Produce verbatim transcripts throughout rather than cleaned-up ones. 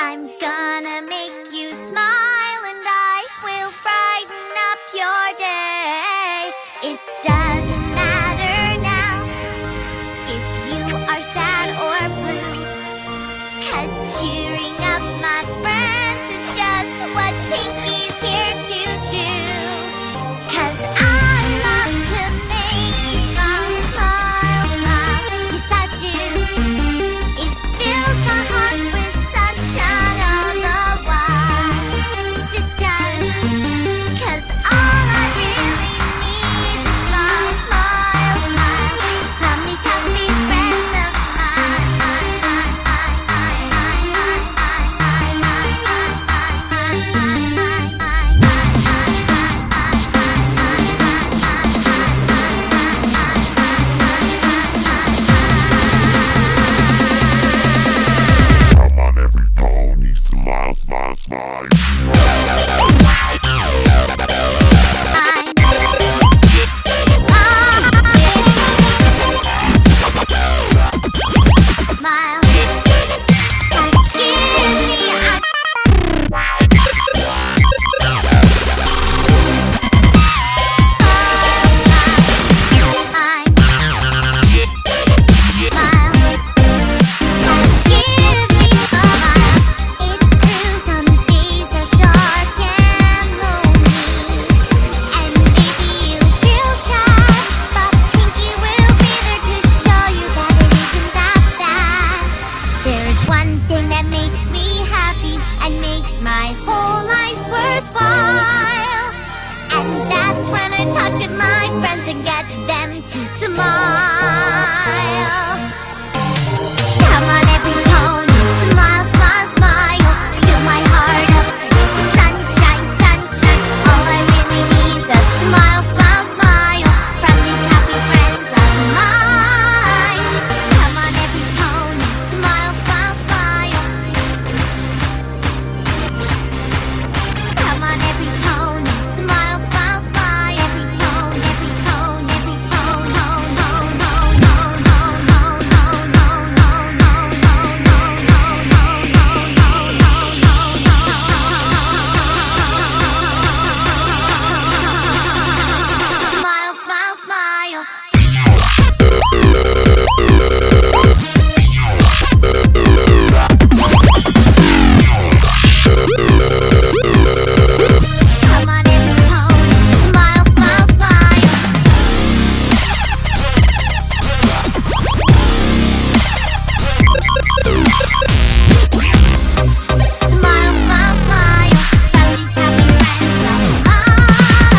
I'm gonna make you smile and I will brighten up your day. It doesn't matter now if you are sad or blue, 'cause cheering up my friends is just what Pinky's here to do. 'Cause I love to make you smile, smile, smile. Yes, I do. It fills my heart with sunshine all the while. Yes, it does. 'Cause all I really need is a smile, smile, smile from these happy friends of Come on, every pony, smile, smile, smile. One thing that makes me happy and makes my whole life worthwhile, and that's when I talk to my friends and get them to smile. Come on, every pony, smile, smile, smile. Fill my heart up with sunshine, sunshine. All I really need is a smile, smile, smile from these happy friends of mine. Come on, every pony, smile, smile, smile. Come on, every pony, smile, smile, smile. Every pony, every pony, every pony, no, no, no, no, no, no, no, no, no, no, no, smile, smile, smile. Come on, every pony, smile, smile, smile. Smile, smile, smile from these happy friends of mine.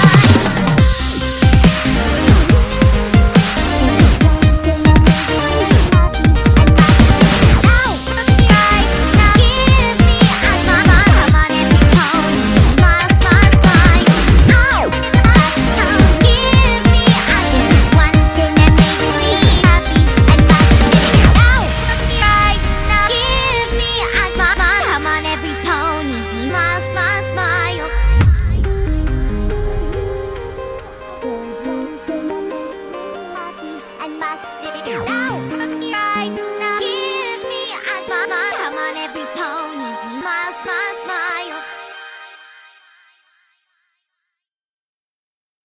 Ow! Right now, give me a smile. Come on, every pony, smile, smile, smile. Ow! Give me a one thing that makes me happy and my Ow! Right now, give me a smile. Come on, every pony, smile, smile, smile. And my